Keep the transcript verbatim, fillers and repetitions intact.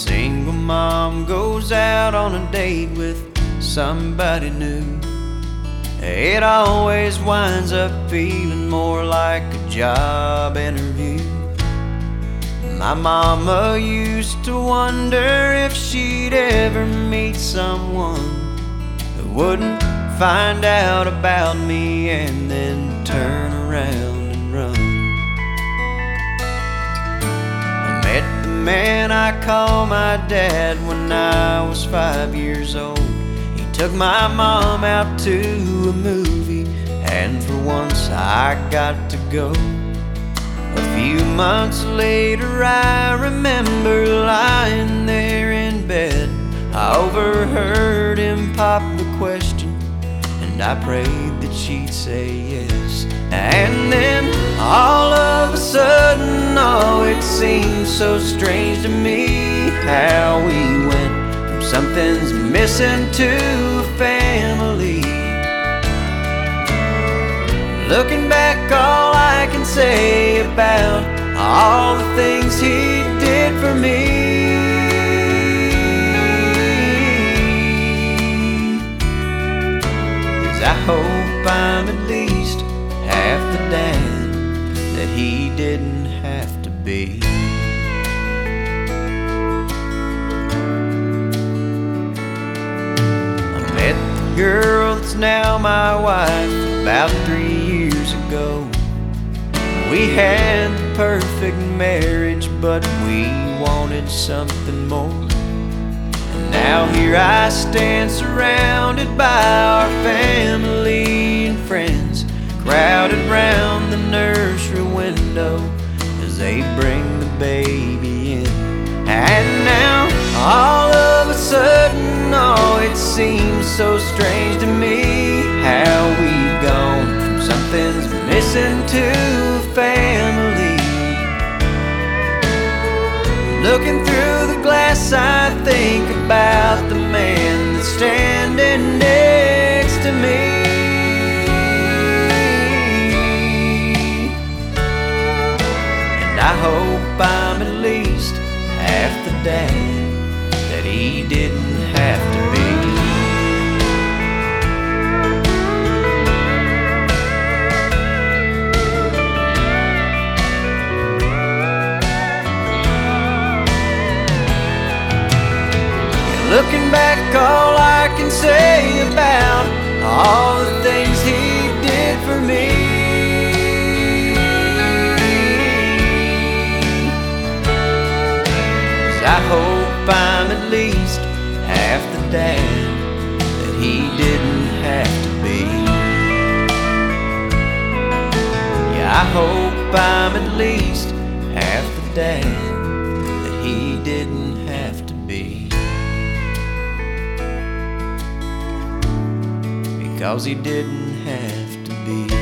single mom goes out on a date with somebody new, it always winds up feeling more like a job interview. My mama used to wonder if she'd ever meet someone who wouldn't find out about me and then turn around and run. I met the man I call my dad when I was five years old. He took my mom out to a movie, and for once I got to go. A few months later I remember lying there in bed. I overheard him pop the question, and I prayed that she'd say yes. And then all of a sudden, oh, it seemed so strange to me how we went from something's missing to a family. Looking back, all I can say about all the things he did for me is I hope I'm at least half the dad that he didn't have to be. I met the girl that's now my wife about three years ago. We had the perfect marriage, but we wanted something more. And now here I stand surrounded by our family and friends, crowded round the nursery window as they bring the baby in. And now all of a sudden, oh, it seems so strange to me how we've gone from something's missing to a family. Looking through the glass, I think about the man that's standing next to me. And I hope I'm at least half the dad that he didn't have to be. Looking back, all I can say about all the things he did for me is I hope I'm at least half the dad that he didn't have to be. Yeah, I hope I'm at least half the dad that he didn't have to be. Because he didn't have to be.